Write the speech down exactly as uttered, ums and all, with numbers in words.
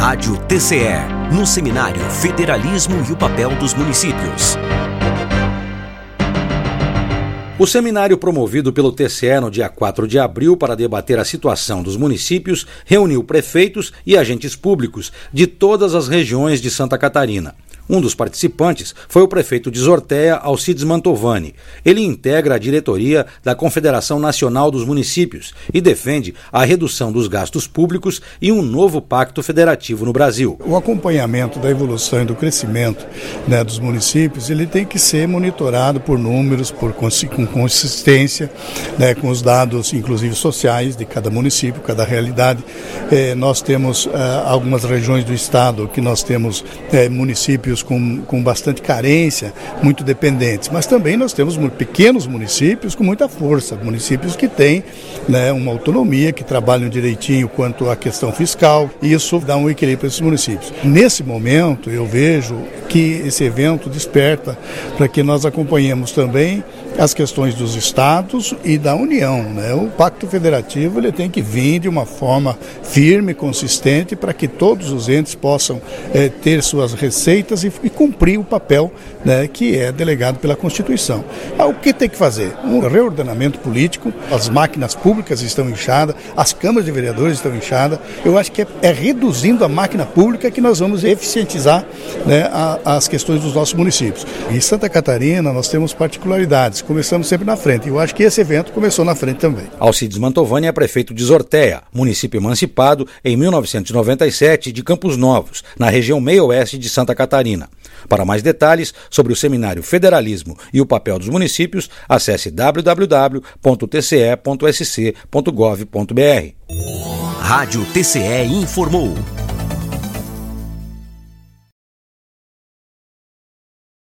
Rádio T C E, no seminário Federalismo e o Papel dos Municípios. O seminário promovido pelo T C E no dia quatro de abril para debater a situação dos municípios reuniu prefeitos e agentes públicos de todas as regiões de Santa Catarina. Um dos participantes foi o prefeito de Zortéia, Alcides Mantovani. Ele integra a diretoria da Confederação Nacional dos Municípios e defende a redução dos gastos públicos e um novo pacto federativo no Brasil. O acompanhamento da evolução e do crescimento, né, dos municípios, ele tem que ser monitorado por números, por, com consistência, né, com os dados, inclusive sociais, de cada município, cada realidade. Eh, nós temos ah, algumas regiões do estado que nós temos eh, municípios Com, com bastante carência, muito dependentes, mas também nós temos pequenos municípios com muita força, municípios que têm, né, uma autonomia, que trabalham direitinho quanto à questão fiscal, e isso dá um equilíbrio para esses municípios. Nesse momento, eu vejo que esse evento desperta para que nós acompanhemos também as questões dos estados e da União, né? O Pacto Federativo ele tem que vir de uma forma firme, consistente, para que todos os entes possam é, ter suas receitas e, e cumprir o papel, né, que é delegado pela Constituição. Ah, o que tem que fazer? Um reordenamento político, as máquinas públicas estão inchadas, as câmaras de vereadores estão inchadas. Eu acho que é, é reduzindo a máquina pública que nós vamos eficientizar, né, a, as questões dos nossos municípios. Em Santa Catarina nós temos particularidades. Começamos sempre na frente. Eu acho que esse evento começou na frente também. Alcides Mantovani é prefeito de Zortéia, município emancipado em mil novecentos e noventa e sete de Campos Novos, na região meio-oeste de Santa Catarina. Para mais detalhes sobre o seminário Federalismo e o papel dos municípios, acesse w w w ponto t c e ponto s c ponto gov ponto b r. Rádio T C E informou.